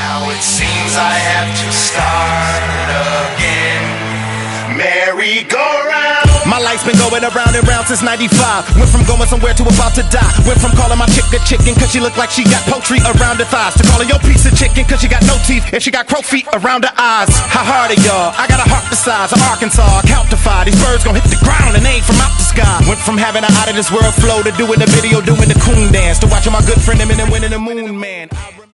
Now it seems I have to start again. Merry-go-round. My life's been going around and round since 95. Went from going somewhere to about to die. Went from calling my chick a chicken cause she looked like she got poultry around her thighs, to calling your piece of chicken cause she got no teeth and she got crow feet around her eyes. How hard are y'all? I got a heart the size of Arkansas. I count to 5. These birds gon' hit the ground and they ain't from out the sky. Went from having an out of this world flow to doing the video, doing the coon dance, to watching my good friend Eminem winning the Moon Man.